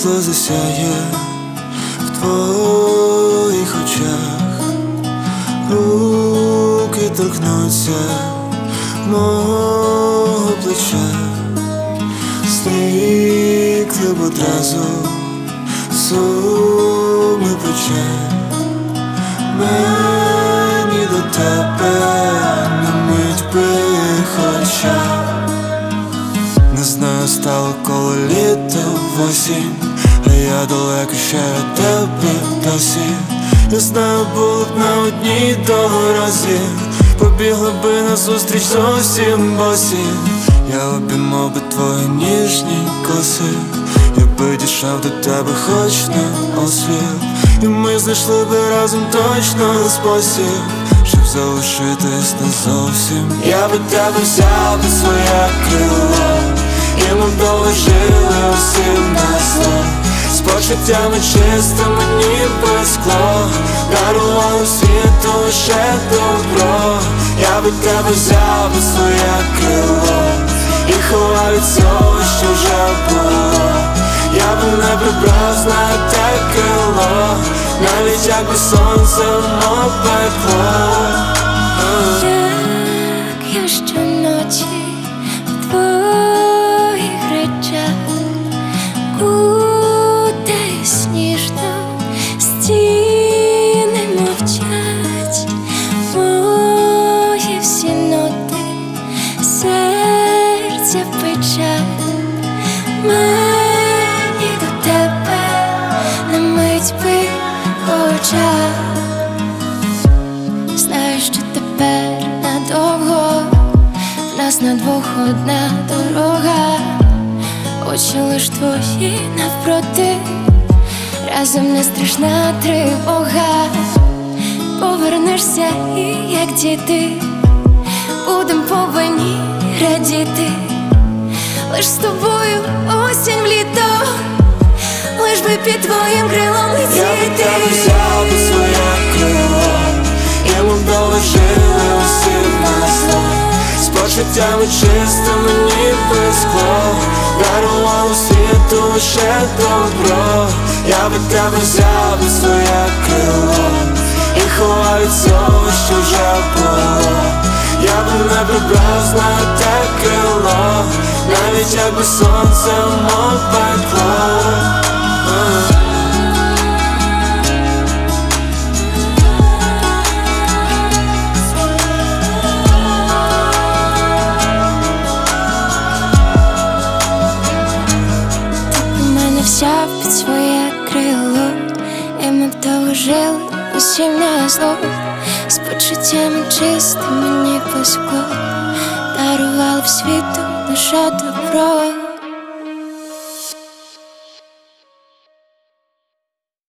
світло засяє в твоїх очах, руки торкнуться мого плеча, зникли б одразу суми печаль. Мені до тебе на мить би хоча. Не знаю, стало коли літо в осінь, а я далеко ще від тебе досі. Я знаю, було б на одній дорозі, побігли би назустріч зовсім босі. Я обіймав би твої ніжні коси, я би дійшов до тебе хоч на осліп, і ми знайшли би разом точно спосіб, щоб залишитись назовсім. Я би тебе взяв під своє крило, і ми вдовго жили усім на зло, з почуттями чистими, ніби скло, дарували світу лише добро. Я би тебе взяв під своє крило і ховав від цього, що вже було. Я би не прибрав, знаю, те крило, навіть якби сонце опекло. Як я щоночі в твоїх речах кутаюсь ніжно, стіни мовчать, мої всі ноти, серця печаль. Мені до тебе на мить би хоча. Знаю, що тепер надовго в нас на двох одна дорога, очі лиш твої навпроти, разом не страшна тривога. Повернешся і, як діти, будем повинні радіти. Лиш з тобою осінь в літо, лиш би під твоїм крилом летіти. Я би тебе взяв під своє крило, і ми вдовго жили усім на зло, з почуттями чистими, ніби скло, дарували світу лише добро. Я би тебе взяв під своє крило і ховав від цього, що вже було. Я би не прибрав, знаю, те крило, навіть якби сонцем опекло. Ти у мене взяв під своє крило, і ми довго жили усім на зло, з почуттями чистими, ніби скло, дарували в світу лише добро.